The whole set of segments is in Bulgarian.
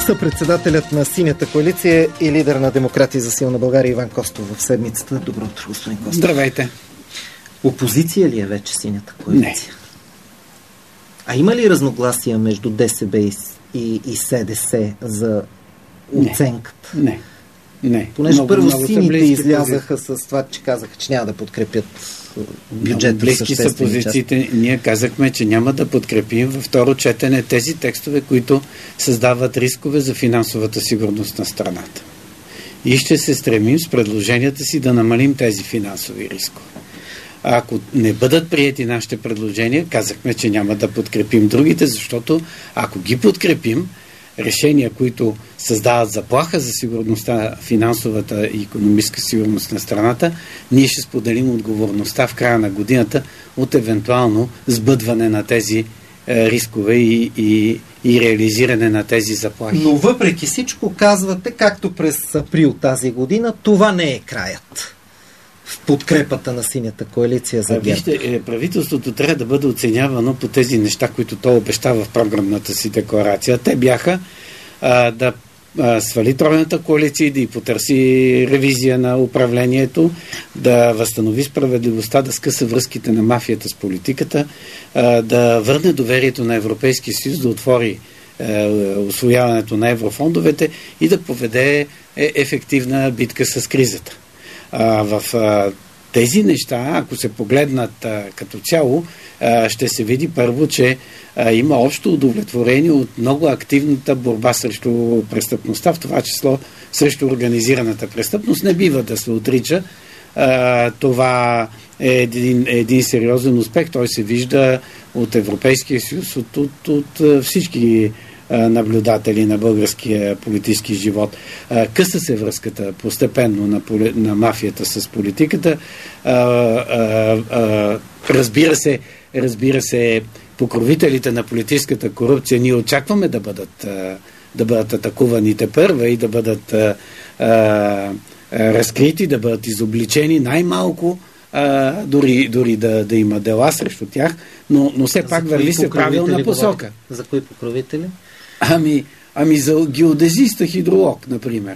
Съпредседателят на Синята коалиция и лидер на Демократи за силна България Иван Костов в седмицата. Добро утро, господин Костов. Здравейте. Опозиция ли е вече Синята коалиция? Не. А има ли разногласия между ДСБ и СДС за оценката? Не. Понеже първо сините излязаха с това, че казаха, че няма да подкрепят бюджета. Близки са позициите. Ние казахме, че няма да подкрепим във второ четене тези текстове, които създават рискове за финансовата сигурност на страната. И ще се стремим с предложенията си да намалим тези финансови рискове. А ако не бъдат приети нашите предложения, казахме, че няма да подкрепим другите, защото ако ги подкрепим, решения, които създават заплаха за сигурността, финансовата и икономическа сигурност на страната, ние ще споделим отговорността в края на годината от евентуално сбъдване на тези рискове и реализиране на тези заплахи. Но въпреки всичко казвате, както през април тази година, това не е краят в подкрепата на Синята коалиция за ГЕРБ. Вижте, правителството трябва да бъде оценявано по тези неща, които то обещава в програмната си декларация. Те бяха да свали тройната коалиция и да й потърси ревизия на управлението, да възстанови справедливостта, да скъса връзките на мафията с политиката, да върне доверието на Европейския съюз, да отвори усвояването на еврофондовете и да поведе ефективна битка с кризата. В тези неща, ако се погледнат като цяло, ще се види първо, че има общо удовлетворение от много активната борба срещу престъпността, в това число срещу организираната престъпност. Не бива да се отрича. Това е един сериозен успех. Той се вижда от Европейския съюз, от всички наблюдатели на българския политически живот. Къса се връзката постепенно на мафията с политиката. Разбира се, покровителите на политическата корупция ние очакваме да бъдат атакувани тепърва и да бъдат разкрити, да бъдат изобличени най-малко, дори да има дела срещу тях, но все пак върви се правилна посока. За кои покровители? Ами за геодезиста хидролог, например.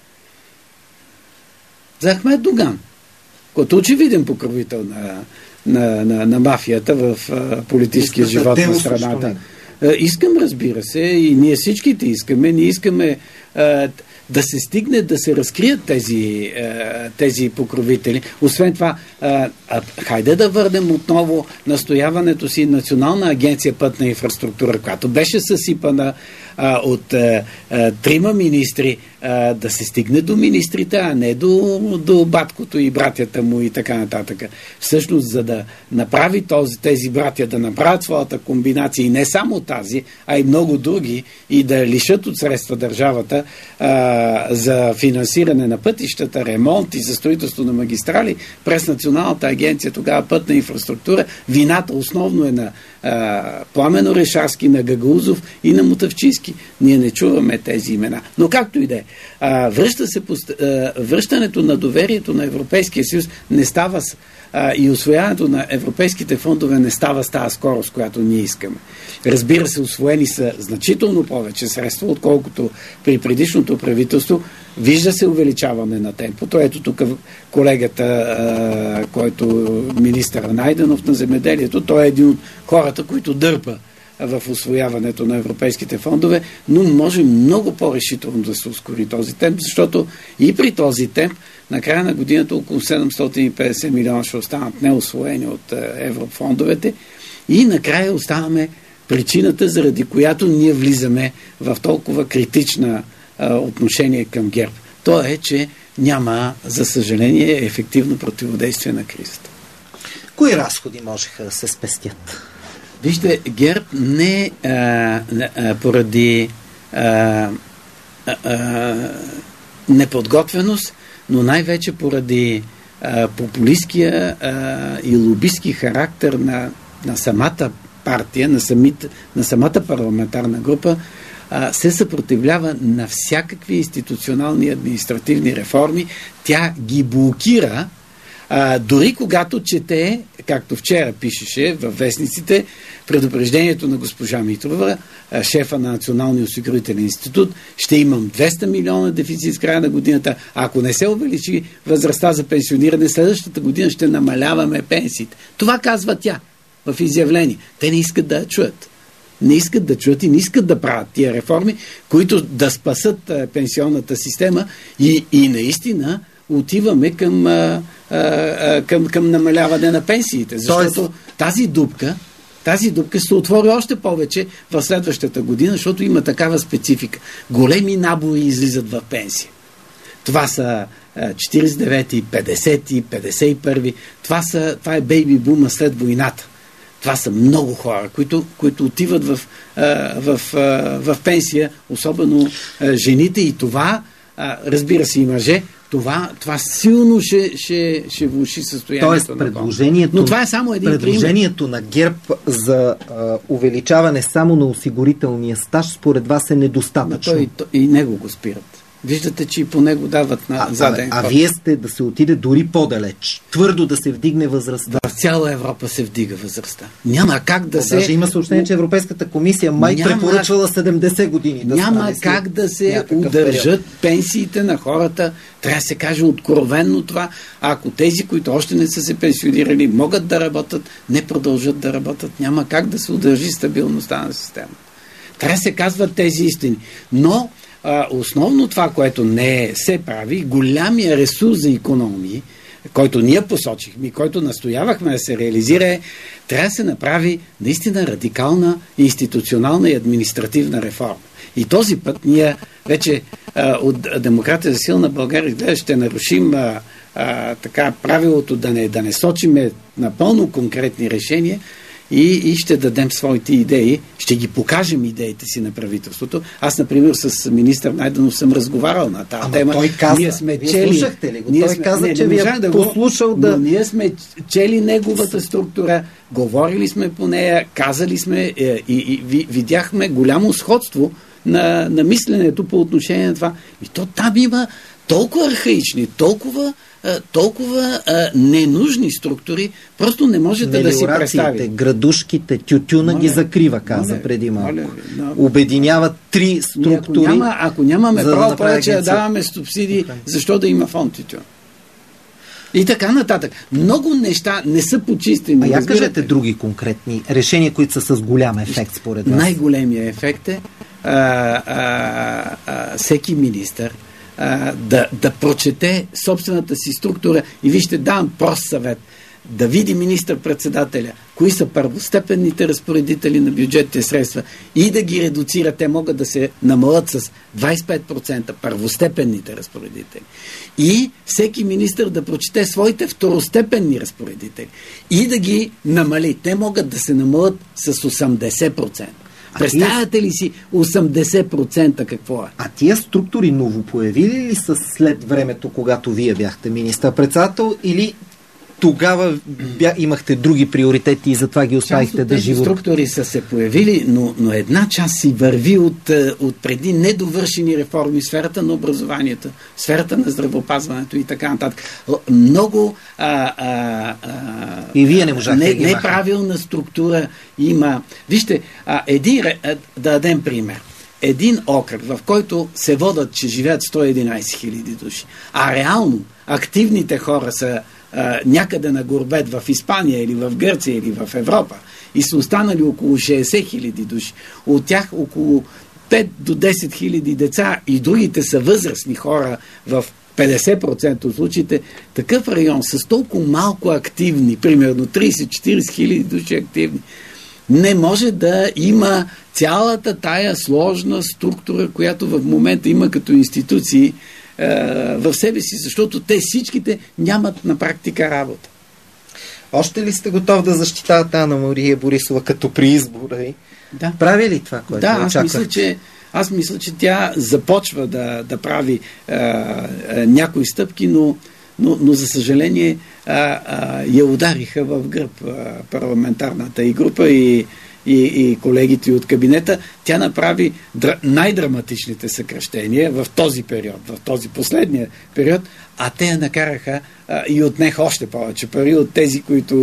За Ахмед Доган, който очевиден покровител на мафията в политическия живот на страната. Искам, разбира се, и ние всичките искаме. Ние искаме да се стигне, да се разкрият тези покровители. Освен това, хайде да върнем отново настояването си Национална агенция пътна инфраструктура, която беше съсипана от трима министри, да се стигне до министрите, а не до баткото и братята му и така нататък. Всъщност, за да направи тези братя да направят своята комбинация и не само тази, а и много други, и да лишат от средства държавата за финансиране на пътищата, ремонт и за строителство на магистрали през Националната агенция, тогава пътна инфраструктура, вината основно е на Пламен Орешарски, на Гагаузов и на Мутавчийски. Ние не чуваме тези имена. Но както и да е, връщането на доверието на Европейския съюз не става и усвояването на европейските фондове не става с тази скорост, която ние искаме. Разбира се, усвоени са значително повече средства, отколкото при предишното правителство. Вижда се увеличаване на темпото. Ето тук колегата, който министър Найденов на земеделието, той е един от хората, които дърпа в усвояването на европейските фондове, но може много по-решително да се ускори този темп, защото и при този темп на края на годината около 750 милиона ще останат неусвоени от еврофондовете и накрая оставаме причината, заради която ние влизаме в толкова критична отношение към ГЕРБ. То е, че няма, за съжаление, ефективно противодействие на кризата. Кои разходи можеха да се спестят? Вижте, ГЕРБ не поради неподготвеност, но най-вече поради популистския и лобистки характер на самата партия, на самата парламентарна група, се съпротивлява на всякакви институционални и административни реформи. Тя ги блокира, Дори когато чете, както вчера пишеше във вестниците, предупреждението на госпожа Митрова, шефа на Националния осигурителен институт, ще имам 200 милиона дефицит с края на годината. Ако не се увеличи възрастта за пенсиониране, следващата година ще намаляваме пенсиите. Това казва тя в изявление. Те не искат да чуят. Не искат да чуят и не искат да правят тия реформи, които да спасат пенсионната система и наистина отиваме към намаляване на пенсиите. Защото тази дупка се отвори още повече в следващата година, защото има такава специфика. Големи набори излизат в пенсия. Това са 49-ти, 50-ти, 51-ти. Това е бейби бума след войната. Това са много хора, които отиват в пенсия, особено жените, и това, разбира се, и мъже, това силно ще влоши състоянието на предложението. Но това е само един предложението на ГЕРБ за увеличаване само на осигурителния стаж, според вас е недостатъчно. И него го спират. Виждате, че и по него дават на заден ход. А вие сте да се отиде дори по-далеч. Твърдо да се вдигне възрастта. В цяла Европа се вдига възрастта. Няма как да се... Даже има съобщение, че Европейската комисия препоръчвала 70 години. Няма как да се удържат пенсиите на хората. Трябва да се каже откровенно това. Ако тези, които още не са се пенсионирали, могат да работят, не продължат да работят. Няма как да се удържи стабилността на системата. Трябва да се казват тези истини. Но основно това, което не се прави, голямия ресурс за икономии, който ние посочихме и който настоявахме да се реализира, трябва да се направи наистина радикална институционална и административна реформа. И този път ние вече от Демократия за силна България ще нарушим правилото да не сочиме напълно конкретни решения, и ще дадем своите идеи, ще ги покажем идеите си на правителството. Аз, например, с министър Найденов съм разговарял на тази тема. Той каза, ние сме вие чели, слушахте ли го? Той каза, че ви е послушал но ние сме чели неговата структура, говорили сме по нея, казали сме и видяхме голямо сходство на мисленето по отношение на това. И то там има толкова архаични, толкова ненужни структури, просто не можете да си представите. Градушките, тютюна ги закрива, каза преди малко. Обединява 3 структури. Ако нямаме право повече да даваме субсидии, защо да има фонд тютюн? И така нататък. Много неща не са почистени. Я кажете други конкретни решения, които са с голям ефект според вас. Най-големия ефект е всеки министър да прочете собствената си структура и вижте, давам прост съвет, да види министър-председателя, кои са първостепенните разпоредители на бюджетните средства и да ги редуцира. Те могат да се намалят с 25% първостепенните разпоредители. И всеки министър да прочете своите второстепенни разпоредители и да ги намали. Те могат да се намалят с 80%. Представяте ли си 80% какво е? А тия структури новопоявили ли са след времето, когато вие бяхте министър-председател, или тогава имахте други приоритети и затова ги оставихте да живот? Тези структури са се появили, но една част си върви от преди недовършени реформи в сферата на образованието, в сферата на здравеопазването и така нататък. Много и вие не можахте неправилна структура има. Вижте, да дадем пример. Един окръг, в който се водят, че живеят 111 хиляди души, а реално активните хора са някъде на горбет в Испания или в Гърция или в Европа и са останали около 60 хиляди души. От тях около 5 до 10 хиляди деца и другите са възрастни хора в 50% от случаите. Такъв район с толкова малко активни, примерно 30-40 хиляди души активни, не може да има цялата тая сложна структура, която в момента има като институции в себе си, защото те всичките нямат на практика работа. Още ли сте готов да защитавате Анна Мария Борисова като при избора? Да. Прави ли това, което очаквате? Аз мисля, че тя започва да прави някои стъпки, но за съжаление я удариха в гръб парламентарната и група и и колегите от кабинета, тя направи най-драматичните съкращения в този период, в този последния период, а те я накараха и отнеха още повече пари от тези,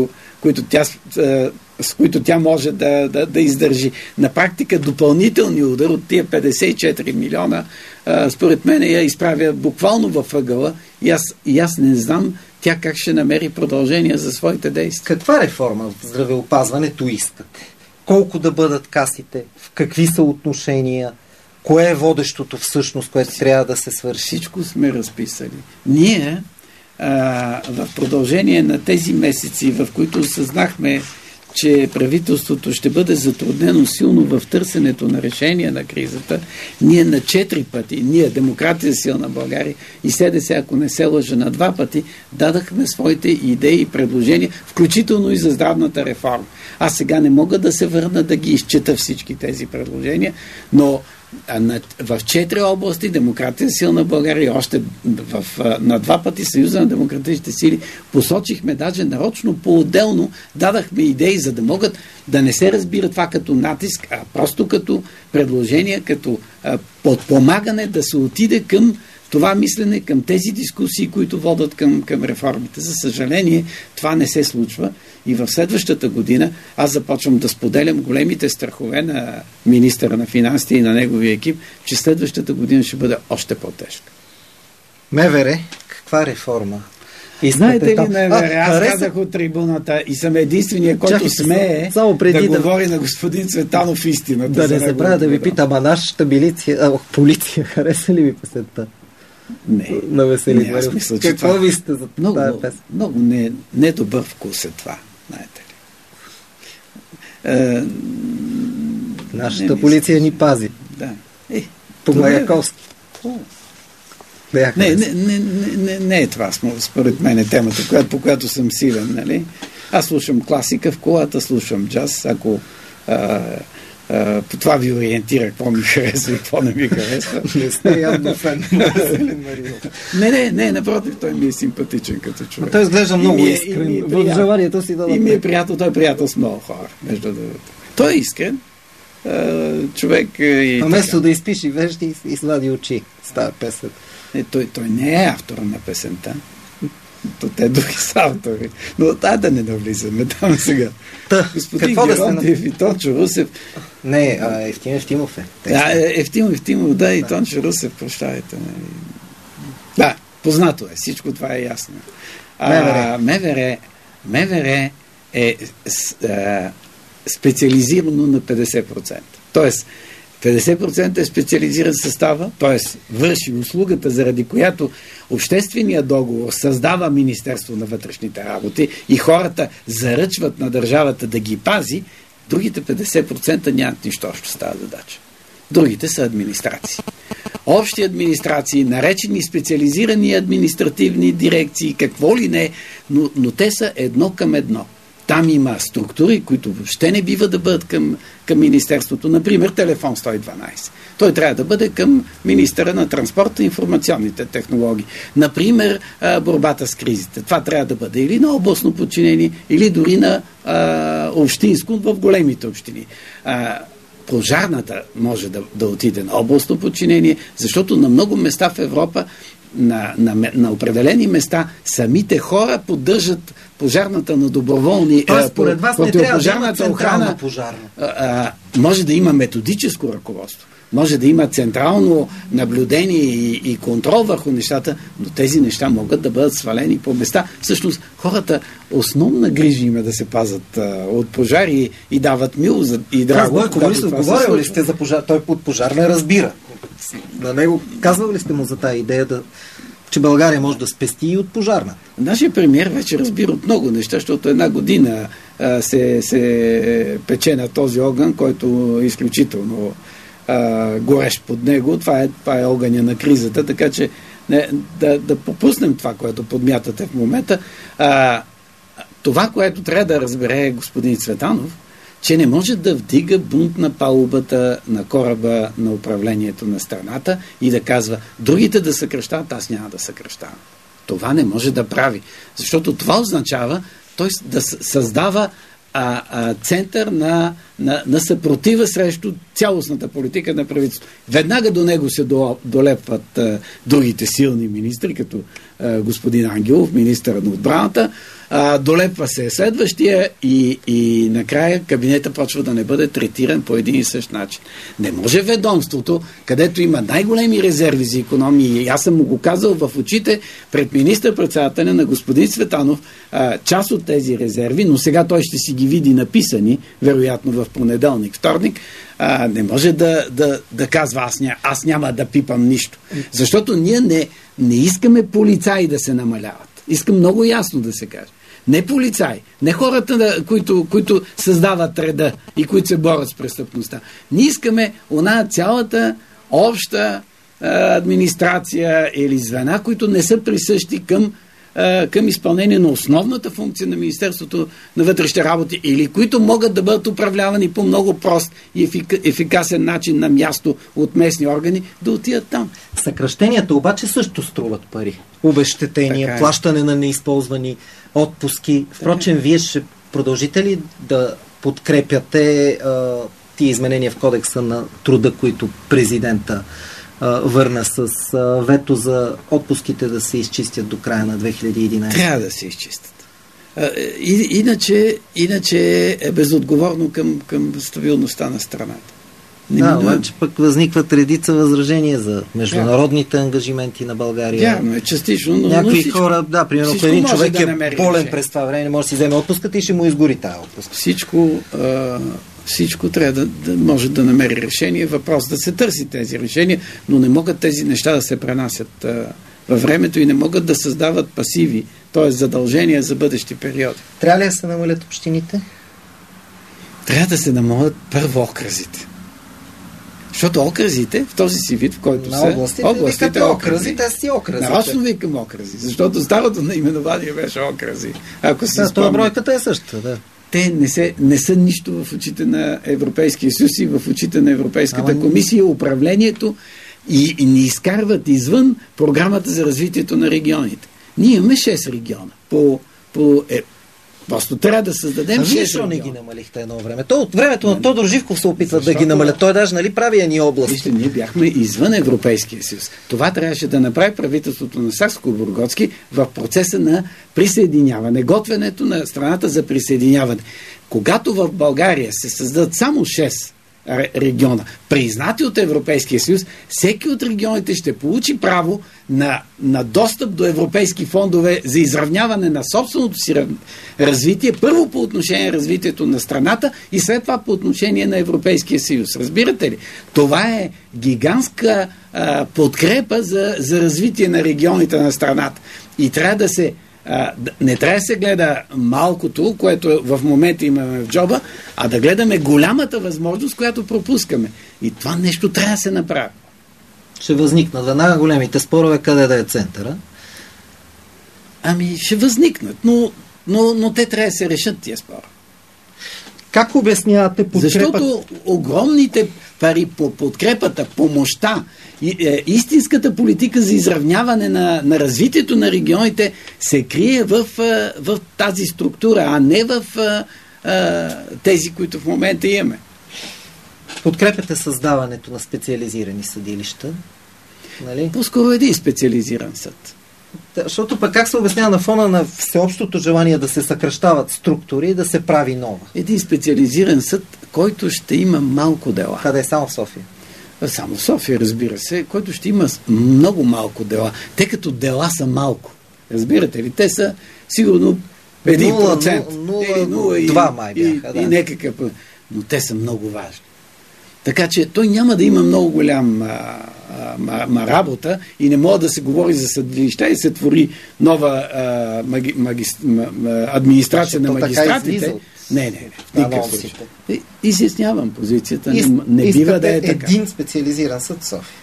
с които тя може да издържи. На практика допълнителни удар от тия 54 милиона, според мен я изправя буквално във ъгъла и аз не знам тя как ще намери продължение за своите действия. Каква реформа в здравеопазването искате? Колко да бъдат касите? В какви са отношения? Кое е водещото всъщност, което трябва да се свърши? Всичко сме разписали. Ние в продължение на тези месеци, в които осъзнахме, че правителството ще бъде затруднено силно в търсенето на решение на кризата, ние на 4 пъти, Демократия силна България и СДС, ако не се лъжа, на 2 пъти, дадахме своите идеи и предложения, включително и за здравната реформа. Аз сега не мога да се върна да ги изчета всички тези предложения, но в 4 области Демократия силна България, още на 2 пъти Съюза на демократичните сили посочихме, даже нарочно по-отделно дадахме идеи, за да могат да не се разбира това като натиск, а просто като предложение, като подпомагане да се отиде към това мислене, към тези дискусии, които водят към реформите. За съжаление, това не се случва и в следващата година аз започвам да споделям големите страхове на министъра на финансите и на неговия екип, че следващата година ще бъде още по-тежка. МВР, каква реформа? Знаете ли, МВР, аз казах от трибуната и съм единствения, който смее да говори на господин Цветанов истината. Да не забравя да ви питам, а нашата полиция хареса ли ви песента? Не. На Весели Маринов. Какво ви сте за тази песен? Много недобър вкус е това, знаете ли. Нашата полиция ни пази. Да. По Маяковски. Не е това, според мен е темата, по която съм силен, нали? Аз слушам класика в колата, слушам джаз, ако по това ви ориентира какво ми харесва и какво не ми харесва. Не сте явно фен на Веселин Маринов. Не, напротив, той ми е симпатичен като човек. Той изглежда много искрен. В желанието си да... И ми е приятел, той е приятел с много хора, между другото. Той е искрен човек. Вместо да изпиши вежди и свади очи с тази песен. Той не е автор на песента. Те други са автори. Но да не навлизаме там сега. Господин Геронтиев и Тончо Русев. Не, Евтимов е. Евтимов, да, и Тончо Русев, прощавайте. Да, познато е. Всичко това е ясно. МВР е специализирано на 50%. Тоест, 50% е специализиран състава, т.е. върши услугата, заради която общественият договор създава Министерство на вътрешните работи и хората заръчват на държавата да ги пази, другите 50% нямат нищо общо с тази задача. Другите са администрации. Общи администрации, наречени специализирани административни дирекции, какво ли не, но те са едно към едно. Там има структури, които въобще не бива да бъдат към Министерството. Например, телефон 112. Той трябва да бъде към министъра на транспорта и информационните технологии. Например, борбата с кризите. Това трябва да бъде или на областно подчинение, или дори на общинско в големите общини. Пожарната може да отиде на областно подчинение, защото на много места в Европа на определени места самите хора поддържат пожарната на доброволни. Според вас не трябва да има централна пожарна. Може да има методическо ръководство, може да има централно наблюдение и контрол върху нещата, но тези неща могат да бъдат свалени по места. Всъщност хората основна грижа има да се пазят от пожари и дават мило и драго. Говорил ли сте за пожар? Той от пожар не разбира. На него казвали ли сте му за тази идея, че България може да спести и от пожарна? Нашия премиер вече разбира от много неща, защото една година се пече на този огън, който е изключително горещ под него. Това е огъня на кризата, така че да попуснем това, което подмятате в момента. Това, което трябва да разбере господин Цветанов, че не може да вдига бунт на палубата на кораба на управлението на страната и да казва, другите да съкращават, аз няма да съкращавам. Това не може да прави. Защото това означава той да създава център на съпротива срещу цялостната политика на правителството. Веднага до него се долепват другите силни министри, като господин Ангелов, министър на отбраната, долепва се следващия и накрая кабинета почва да не бъде третиран по един и същ начин. Не може ведомството, където има най-големи резерви за икономии, и аз съм му го казал в очите пред министър-председателя на господин Цветанов, част от тези резерви, но сега той ще си ги види написани, вероятно в понеделник, вторник, не може да казва аз няма да пипам нищо. Защото ние не искаме полицаи да се намаляват. Искам много ясно да се каже. Не полицаи, не хората, които създават реда и които се борят с престъпността. Ние искаме цялата обща администрация или звена, които не са присъщи към изпълнение на основната функция на Министерството на вътрешните работи или които могат да бъдат управлявани по много прост и ефикасен начин на място от местни органи, да отидат там. Съкращенията обаче също струват пари. Обезщетения, плащане на неизползвани отпуски. Впрочем, вие ще продължите ли да подкрепяте тия изменения в кодекса на труда, които президента върна с вето за отпуските да се изчистят до края на 2011? Трябва да се изчистят. Иначе е безотговорно към стабилността на страната. Обаче пък възникват редица възражения за международните ангажименти на България. Вярно е, частично, но някои хора, примерно, един човек е болен през това време, не може да си вземе отпуската и ще му изгори тази отпуска. Всичко трябва да може да намери решение. Въпрос да се търси тези решения, но не могат тези неща да се пренасят във времето и не могат да създават пасиви, т.е. задължения за бъдещи периоди. Трябва ли да се намалят общините? Трябва да се намалят първо окръзите. Защото окръзите, в този си вид, в който са... Областите окръзите си окръзите. Нарочно викам окръзи, защото старото наименование беше окръзи. Ако си това бройката е същата, да. Те не са нищо в очите на Европейския съюз и в очите на Европейската комисия, управлението и ни изкарват извън програмата за развитието на регионите. Ние имаме 6 региона. Просто трябва да създадем 6 региона. Защо не ги намалихте едно време? От времето на Тодор Живков се опитват да ги намалят. Той даже прави едни области. Вижте, ние бяхме извън Европейския съюз. Това трябваше да направи правителството на Сакскобургготски в процеса на присъединяване, готвенето на страната за присъединяване. Когато в България се създадат само 6 региона, признати от Европейския съюз, всеки от регионите ще получи право на достъп до европейски фондове за изравняване на собственото си развитие, първо по отношение на развитието на страната и след това по отношение на Европейския съюз. Разбирате ли? Това е гигантска подкрепа за развитие на регионите на страната. И трябва да се не трябва да се гледа малкото, което в момента имаме в джоба, а да гледаме голямата възможност, която пропускаме. И това нещо трябва да се направи. Ще възникнат веднага големите спорове, къде да е центъра? Ще възникнат, но те трябва да се решат тия спора. Как обяснявате подкрепата? Защото огромните пари по подкрепата, помощта, истинската политика за изравняване на развитието на регионите се крие в тази структура, а не в тези, които в момента имаме. Подкрепяте създаването на специализирани съдилища? Нали? По-скоро един специализиран съд. Защото пък как се обяснява на фона на всеобщото желание да се съкращават структури и да се прави нова? Един специализиран съд, който ще има малко дела. Къде е? Само в София? Само в София, разбира се, който ще има много малко дела. Те като дела са малко. Разбирате ли? Те са сигурно 1%. 0,2 май бяха. И някакъв. Но те са много важни. Така че той няма да има много голям работа и не може да се говори за съдилища и се твори нова администрация на магистратите. Не. Изяснявам позицията. Не бива да е така. Един специализиран съд в София.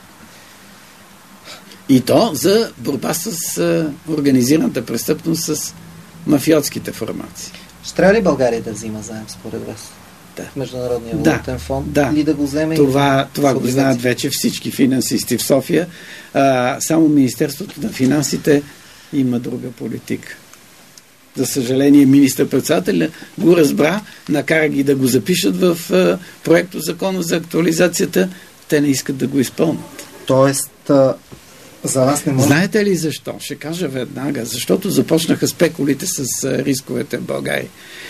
И то за борба с организираната престъпност с мафиотските формации. Ще трябва ли България да взима заем според вас? В Международния валутен фонд? Или да го вземе? Това го знаят вече всички финансисти в София. Само Министерството на финансите има друга политика. За съжаление, министър-председателя го разбра, накара ги да го запишат в проекто закона за актуализацията. Те не искат да го изпълнят. Тоест, за вас не може... Знаете ли защо? Ще кажа веднага. Защото започнаха спекулите с рисковете в България.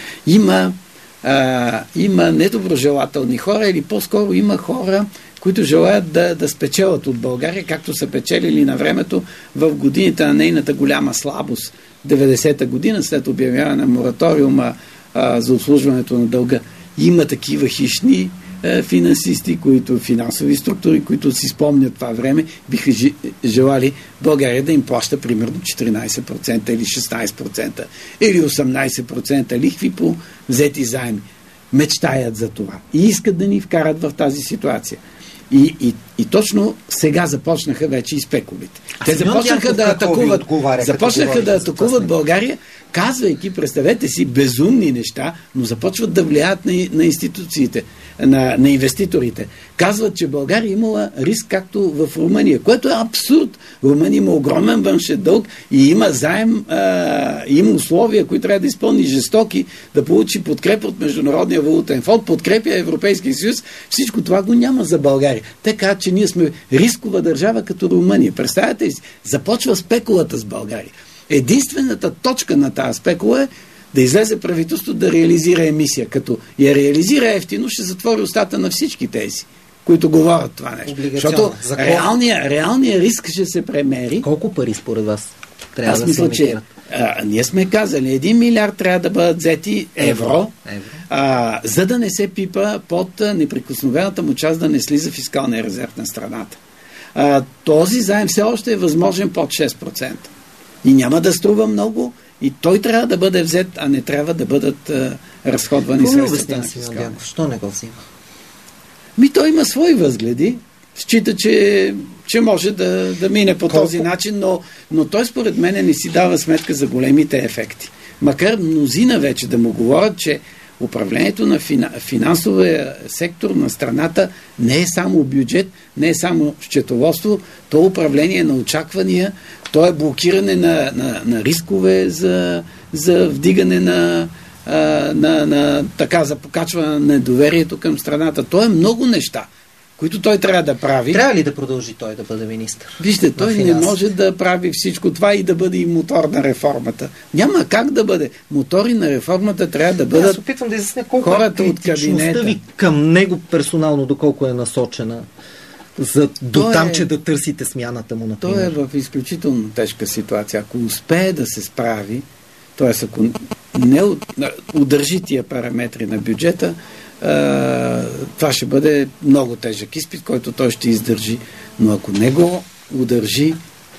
Има недоброжелателни хора, или по-скоро има хора, които желаят да спечелят от България, както са печелили на времето в годините на нейната голяма слабост. 90-та година, след обявяване на мораториума за обслужването на дълга. Има такива хищни финансисти, финансови структури, които си спомнят това време, биха желали България да им плаща примерно 14% или 16% или 18% лихви по взети заеми. Мечтаят за това и искат да ни вкарат в тази ситуация. И точно сега започнаха вече и спекулите. Те започнаха да атакуват България, казвайки, представете си, безумни неща, но започват да влияят на институциите, на инвеститорите. Казват, че България имала риск както в Румъния, което е абсурд. Румъния има огромен външен дълг и има заем, има условия, които трябва да изпълни жестоки, да получи подкрепа от Международния валутен фонд, подкрепя Европейския съюз. Всичко това го няма за България. Така, че ние сме рискова държава като Румъния. Представете си, започва спекулата с България. Единствената точка на тази спекула е да излезе правителството да реализира емисия. Като я реализира ефтино, ще затвори устата на всички тези, които говорят това нещо. Защото реалният риск ще се премери. Колко пари според вас трябва да се емитират? Ние сме казали, 1 милиард трябва да бъдат взети евро. За да не се пипа под неприкосновената му част, да не слиза фискалния резерв на страната. Този заем все още е възможен под 6%. И няма да струва много, и той трябва да бъде взет, а не трябва да бъдат разходвани средствата на фискалния. Защо не го взима? Той има свои възгледи. Счита, че може да мине по този начин, но той според мен не си дава сметка за големите ефекти. Макар мнозина вече да му говорят, че управлението на финансовия сектор на страната не е само бюджет, не е само счетоводство, то е управление на очаквания, то е блокиране на рискове за вдигане за покачване на недоверието към страната. То е много неща, които той трябва да прави. Трябва ли да продължи той да бъде министър? Вижте, той не може да прави всичко това и да бъде и мотор на реформата. Няма как да бъде. Мотори на реформата трябва да бъдат опитвам да изясня колко хората от кабинета. Ви към него персонално, доколко е насочена до там, че да търсите смяната му, например. Той е в изключително тежка ситуация. Ако успее да се справи, т.е. ако не удържи тия параметри на бюджета, това ще бъде много тежък изпит, който той ще издържи. Но ако не го удържи,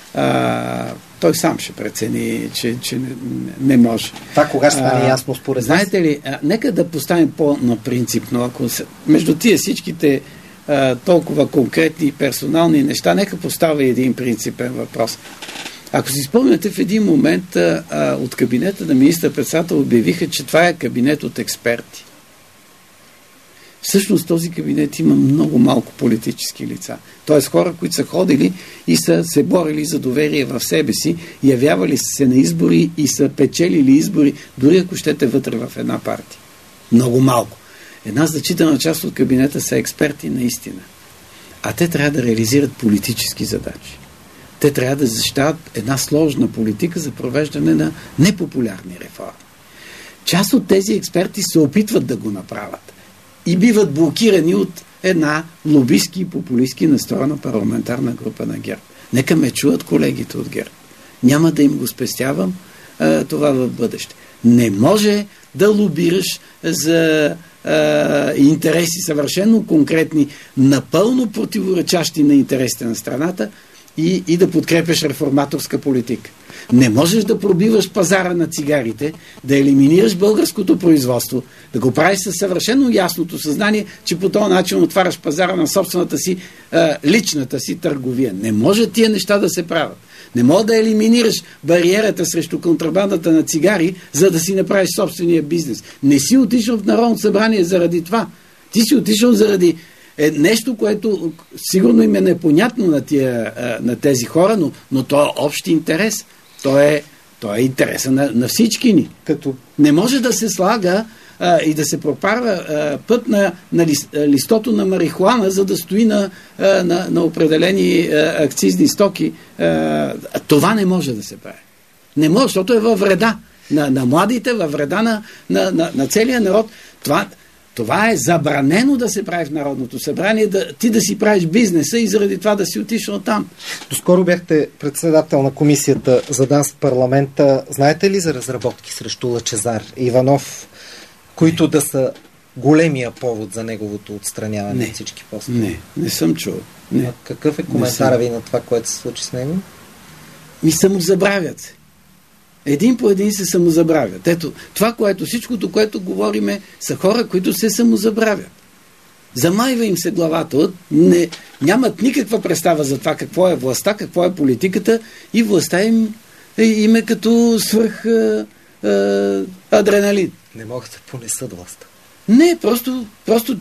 той сам ще прецени, че не може. Това кога ще стане ясно според вас? Знаете ли, нека да поставим по-напринципно. Ако между тия всичките толкова конкретни и персонални неща, нека поставя един принципен въпрос. Ако си спомняте, в един момент от кабинета на министър-председател обявиха, че това е кабинет от експерти. Всъщност този кабинет има много малко политически лица. Т.е. хора, които са ходили и са се борили за доверие в себе си, явявали се на избори и са печелили избори, дори ако щете вътре в една партия. Много малко. Една значителна част от кабинета са експерти наистина. А те трябва да реализират политически задачи. Те трябва да защитават една сложна политика за провеждане на непопулярни реформи. Част от тези експерти се опитват да го направят и биват блокирани от една лобистки и популистки настроена парламентарна група на ГЕРБ. Нека ме чуят колегите от ГЕРБ. Няма да им го спестявам това в бъдеще. Не може да лобираш за интереси съвършено конкретни, напълно противоречащи на интересите на страната и да подкрепяш реформаторска политика. Не можеш да пробиваш пазара на цигарите, да елиминираш българското производство, да го правиш със съвършено ясното съзнание, че по този начин отваряш пазара на собствената си, личната си търговия. Не може тия неща да се правят. Не може да елиминираш бариерата срещу контрабандата на цигари, за да си направиш собствения бизнес. Не си отишъл в Народното събрание заради това. Ти си отишъл заради нещо, което сигурно им е непонятно на тези хора, но то е общ интерес. То е То е интереса на всички ни. Не може да се слага и да се пропарва път на листото на марихуана, за да стои на определени акцизни стоки. Това не може да се прави. Не може, защото е във вреда на младите, във вреда на целия народ. Това е забранено да се прави в Народното събрание, ти да си правиш бизнеса и заради това да си отишъл там. Доскоро бяхте председател на комисията за ДАНС в парламента. Знаете ли за разработки срещу Лъчезар Иванов, които да са големия повод за неговото отстраняване от всички постове? Не съм чул. Какъв е коментара ви на това, което се случи с него? Самозабравят се. Един по един се самозабравят. Ето, всичкото, което говориме, са хора, които се самозабравят. Замайва им се главата. Нямат никаква представа за това какво е властта, какво е политиката и властта им е като свръх адреналин. Не могат да понесат властта. Не, просто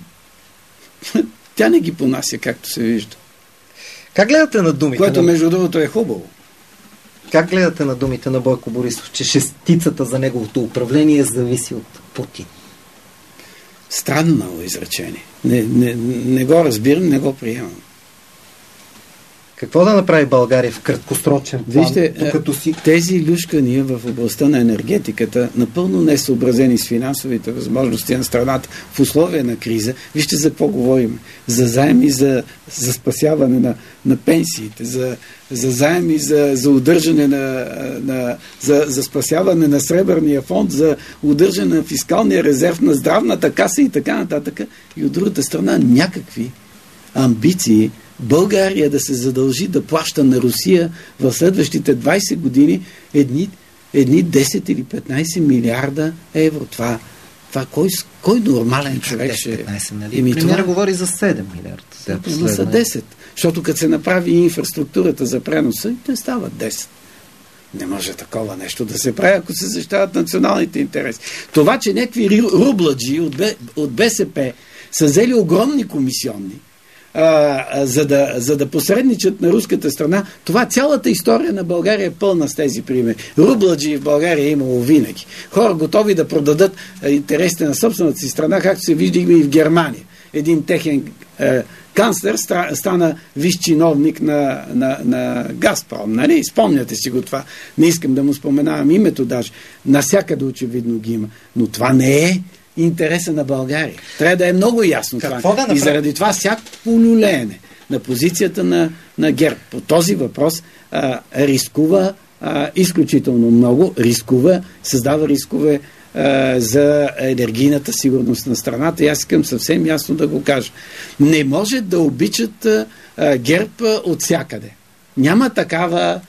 тя не ги понася, както се вижда. Как гледате на думите? Което, между другото, е хубаво. Как гледате на думите на Бойко Борисов, че шестицата за неговото управление зависи от Путин? Странно изречение. Не го разбирам, не го приемам. Какво да направи България в краткосрочен план? Вижте, тези люшкания в областта на енергетиката, напълно несъобразени с финансовите възможности на страната в условия на криза, вижте за какво говорим. За заеми за спасяване на пенсиите, за заеми за удържане за спасяване на Сребърния фонд, за удържане на фискалния резерв на здравната каса и така нататък. И от другата страна някакви амбиции България да се задължи да плаща на Русия в следващите 20 години едни 10 или 15 милиарда евро. Това кой нормален човек ще... 15, нали? Премиера говори за 7 милиарда. Са 10. Защото като се направи инфраструктурата за преноса, и те стават 10. Не може такова нещо да се прави, ако се защитават националните интереси. Това, че някакви рубладжи от БСП са взели огромни комисионни, за да посредничат на руската страна, това цялата история на България е пълна с тези примери. Рубладжи в България е имало винаги. Хора готови да продадат интересите на собствената си страна, както се вижда и в Германия. Един техен канцлер стана висш чиновник на Газпром. Нали? Спомняте си го това. Не искам да му споменавам името даже. Насякъде очевидно ги има. Но това не е интереса на България. Трябва да е много ясно това. И заради това всяко люлеене на позицията на ГЕРБ по този въпрос рискува изключително много, създава рискове за енергийната сигурност на страната. И аз искам съвсем ясно да го кажа. Не може да обичат ГЕРБ от всякъде. Няма такава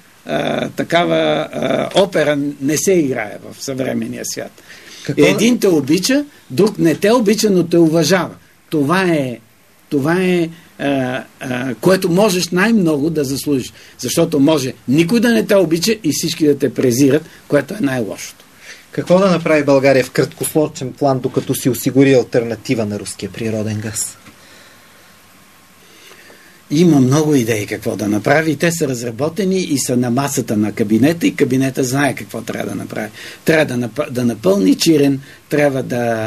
опера, не се играе в съвременния свят. Един те обича, друг не те обича, но те уважава. Това е което можеш най-много да заслужиш. Защото може никой да не те обича и всички да те презират, което е най-лошото. Какво да направи България в краткосрочен план, докато си осигури алтернатива на руския природен газ? Има много идеи какво да направи. Те са разработени и са на масата на кабинета и кабинета знае какво трябва да направи. Трябва да напълни Чирен, трябва да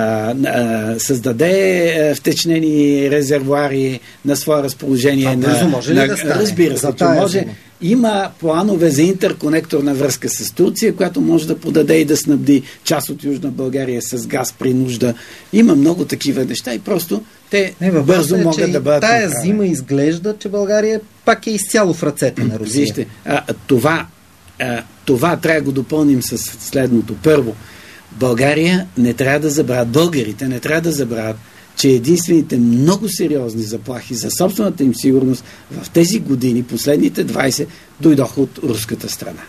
създаде втечнени резервоари на свое разположение. Може ли да стане? Разбира се, че може. Има планове за интерконекторна връзка с Турция, която може да подаде и да снабди част от Южна България с газ при нужда. Има много такива неща и просто те бързо могат да бъдат направени. Тая зима изглежда, че България пак е изцяло в ръцете на Русия. Вижте, това трябва да го допълним с следното. Първо, България не трябва да забравят, българите не трябва да забравят, че единствените много сериозни заплахи за собствената им сигурност в тези години, последните 20, дойдоха от руската страна.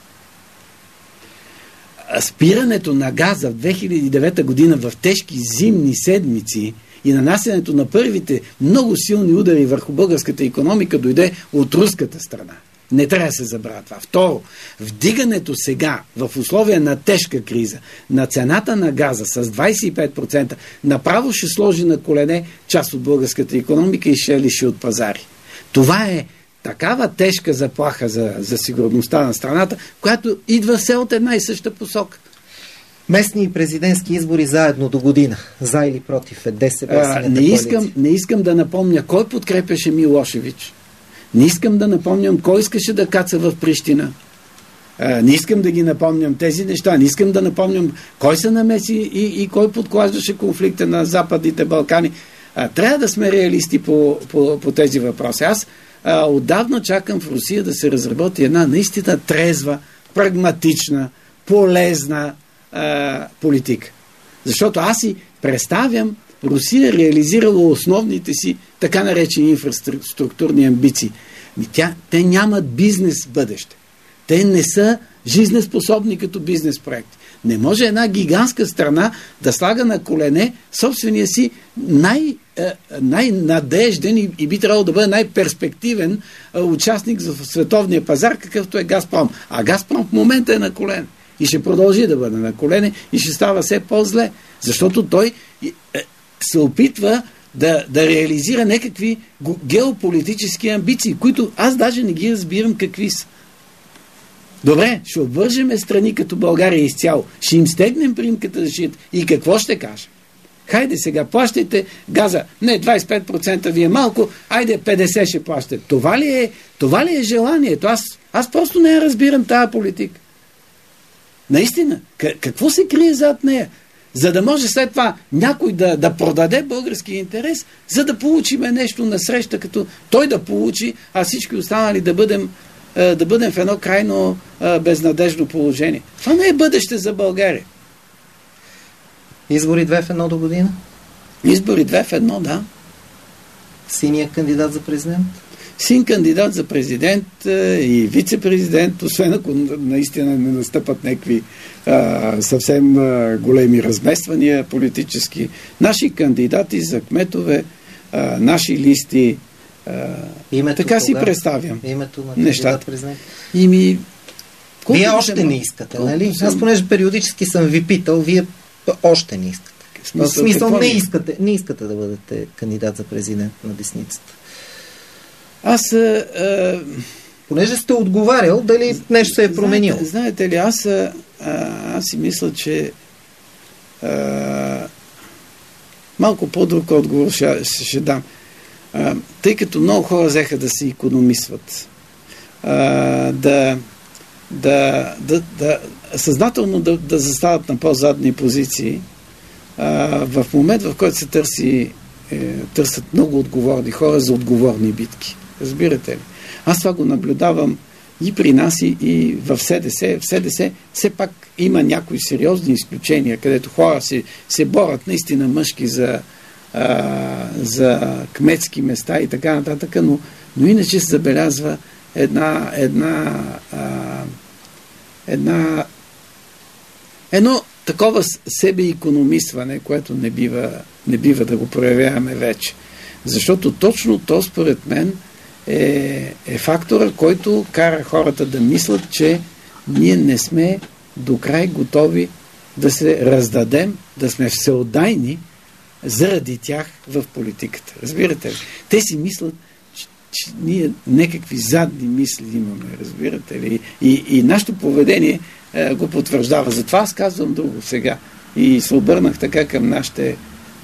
Спирането на газа в 2009 година в тежки зимни седмици и нанасянето на първите много силни удари върху българската икономика дойде от руската страна. Не трябва да се забравя това. Второ, вдигането сега в условия на тежка криза на цената на газа с 25% направо ще сложи на колене част от българската икономика и ще лиши от пазари. Това такава тежка заплаха за сигурността на страната, която идва все от една и съща посока. Местни и президентски избори заедно до година. За или против е ДСБ? Не искам да напомня кой подкрепяше Милошевич. Не искам да напомням кой искаше да каца в Прищина. Не искам да ги напомням тези неща. Не искам да напомням кой се намеси и кой подклаждаше конфликта на Западните Балкани. Трябва да сме реалисти по тези въпроси. Аз отдавна чакам в Русия да се разработи една наистина трезва, прагматична, полезна политика. Защото аз си представям Русия реализирала основните си така наречени инфраструктурни амбиции. Те нямат бизнес бъдеще. Те не са жизнеспособни като бизнес проекти. Не може една гигантска страна да слага на колене собствения си най-надежден и би трябвало да бъде най-перспективен участник в световния пазар, какъвто е Газпром. А Газпром в момента е на колене. И ще продължи да бъде на колене и ще става все по-зле. Защото той се опитва да реализира някакви геополитически амбиции, които аз даже не ги разбирам какви са. Добре, ще обвържеме страни като България изцяло. Ще им стегнем примката за защита. И какво ще кажем? Хайде сега, плащайте газа. Не, 25% ви е малко, айде 50% ще плащате. Това ли е желанието? Аз просто не разбирам тази политика. Наистина, какво се крие зад нея? За да може след това някой да продаде български интерес, за да получиме нещо насреща, като той да получи, а всички останали да бъдем в едно крайно безнадежно положение. Това не е бъдеще за България. Избори 2 в 1 до година? Избори 2 в 1, да. Синият кандидат за президент? Син кандидат за президент и вице-президент, освен ако наистина не настъпат някакви съвсем големи размествания политически. Наши кандидати за кметове, наши листи, така си представям името на кандидат президент. Вие още не искате, нали? Аз понеже периодически съм ви питал, вие още не искате. В смисъл не искате да бъдете кандидат за президент на десницата. Аз понеже сте отговарял, дали нещо се е променило? Знаете ли, аз си мисля, че малко по-друг отговор ще дам. Тъй като много хора взеха да се икономисват, съзнателно да застават на по-задни позиции, в момент, в който се търсят много отговорни хора за отговорни битки. Разбирате ли? Аз това го наблюдавам и при нас, и в СДС. В СДС все пак има някои сериозни изключения, където хора се борят наистина мъжки за кметски места и така нататък, но иначе се забелязва едно такова себеикономисване, което не бива да го проявяваме вече. Защото точно то, според мен, е фактора, който кара хората да мислят, че ние не сме до край готови да се раздадем, да сме всеотдайни заради тях в политиката. Разбирате ли? Те си мислят, че ние някакви задни мисли имаме, разбирате ли? И нашето поведение го потвърждава. Затова аз казвам друго сега. И се обърнах така към нашите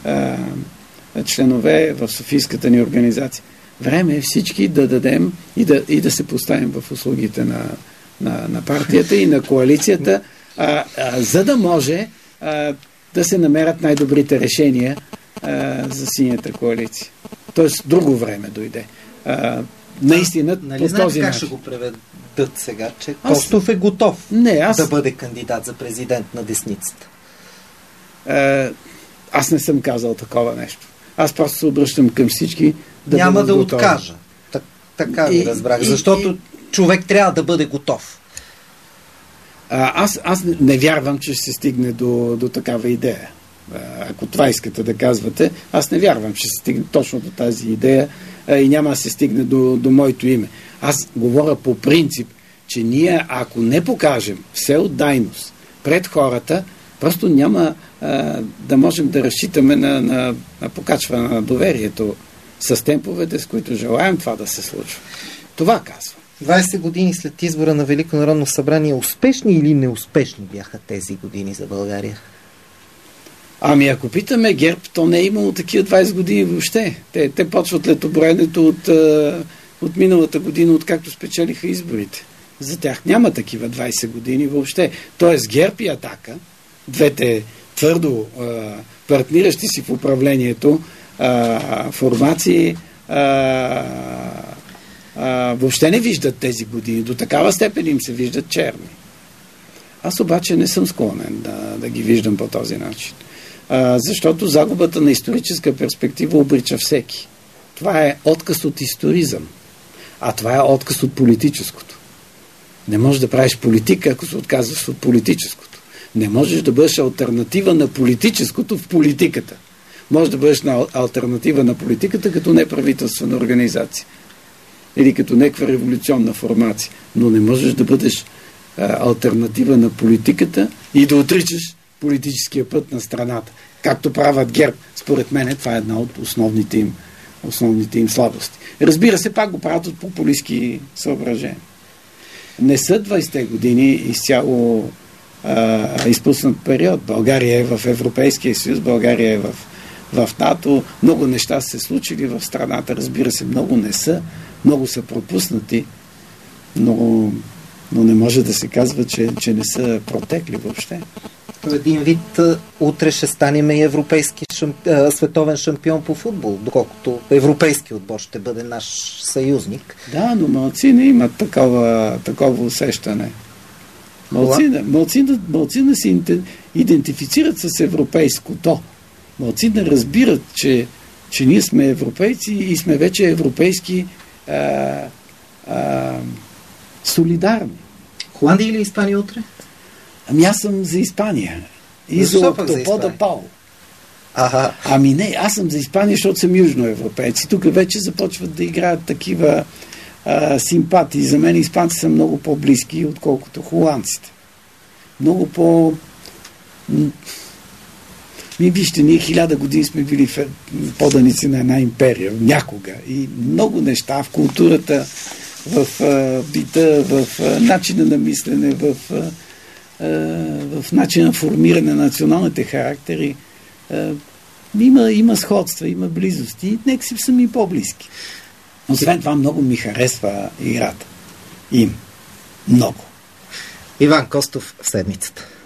членове в Софийската ни организация. Време е всички да дадем и да се поставим в услугите на партията и на коалицията, за да може да се намерят най-добрите решения за синята коалиция. Тоест, друго време дойде. Наистина, нали по този начин. Как ще го преведат сега, че Костов е готов да бъде кандидат за президент на десницата? Аз не съм казал такова нещо. Аз просто се обръщам към всички няма да откажа. Така ви разбрах. Защото човек трябва да бъде готов. Аз не вярвам, че ще се стигне до такава идея. Ако това искате да казвате, аз не вярвам, че ще се стигне точно до тази идея и няма да се стигне до моето име. Аз говоря по принцип, че ние, ако не покажем всеотдайност пред хората, просто няма да можем да разчитаме на покачване на доверието с темповете, с които желаем това да се случва. Това казвам. 20 години след избора на Велико народно събрание, успешни или неуспешни бяха тези години за България? Ами ако питаме ГЕРБ, то не е имало такива 20 години въобще. Те почват летоброенето от миналата година, откакто спечелиха изборите. За тях няма такива 20 години въобще. Тоест ГЕРБ и Атака, двете твърдо партниращи си в управлението формации, въобще не виждат тези години. До такава степен им се виждат черни. Аз обаче не съм склонен да ги виждам по този начин. Защото загубата на историческа перспектива обрича всеки. Това е отказ от историзъм. А това е отказ от политическото. Не можеш да правиш политика, ако се отказваш от политическото. Не можеш да бъдеш алтернатива на политическото в политиката. Може да бъдеш алтернатива на политиката като неправителствена организация. Или като някаква революционна формация. Но не можеш да бъдеш алтернатива на политиката и да отричаш политическия път на страната. Както правят ГЕРБ. Според мен това е една от основните им слабости. Разбира се, пак го правят от популистки съображения. Не са 20-те години изцяло изпуснат период. България е в Европейския съюз, България е в НАТО. Много неща са се случили в страната. Разбира се, много не са. Много са пропуснати. Но не може да се казва, че не са протекли въобще. Един вид, утре ще станем и световен шампион по футбол, доколкото европейски отбор ще бъде наш съюзник. Да, но малцина имат такова усещане. Малцина се идентифицират с европейското. Малцина разбират, че ние сме европейци и сме вече европейски солидарни. Холандия или Испания утре? Ами аз съм за Испания. И за Октопода Пао. Ами не, аз съм за Испания, защото съм южноевропейци. Тук вече започват да играят такива симпатии. За мен испанци са много по-близки, отколкото холандците. Много по... Вижте, ние 1000 години сме били поданици на една империя. Някога. И много неща в културата, в бита, в начина на мислене, в начина на формиране на националните характери. Има сходства, има близости. Нека си са ми по-близки. Освен това, много ми харесва играта. Много. Иван Костов в седмицата.